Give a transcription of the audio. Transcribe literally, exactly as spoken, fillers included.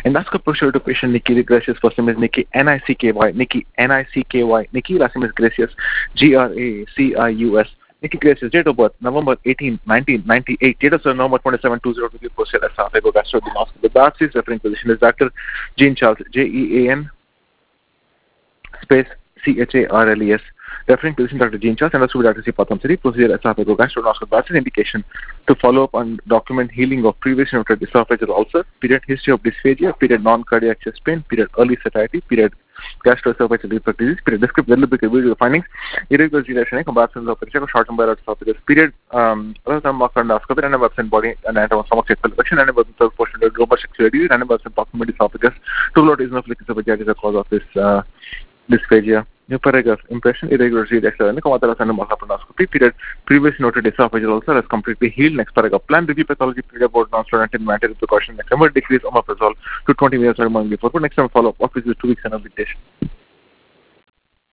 Endoscope procedure to patient Nikki Gracious. First name is Nikki, N I C K Y, Nikki, N I C K Y, Nikki. Last name is Gracious, G R A C I U S. Nikki Gracious, date of birth, November eighteenth, nineteen ninety-eight. Date of birth, November twenty-seventh, two thousand two. Posted as esophagogastroduodenoscopy. The diagnosis referring physician is Doctor Jean Charles, J E A N space C H A R L E S. Referring physician Doctor Jean Charles, endoscopy Doctor C. Patham Siri. Procedure esophagogastroduodenoscopy. That's an indication to follow up on document healing of previously noted esophageal ulcer. Period history of dysphagia. Period non-cardiac chest pain. Period early satiety. Period gastroesophageal reflux disease. Period describe little bit review the findings. Irregular generation, comparison of the short-term bilateral esophagus. Period um random endoscopy, random absent body and random stomach sexual infection, random absent third portion of global sexuality, random absent proximity esophagus. Two lot is no flick esophagitis is the cause of this uh, dysphagia. Irregular impression, irregular extra, and the period previous noted esophageal ulcer has completely healed. Next paragraph. Plan review pathology period about non-steroidal anti precaution. Next time, decrease omeprazole to twenty minutes or more before. Next time, follow up. What is this two weeks and a bit?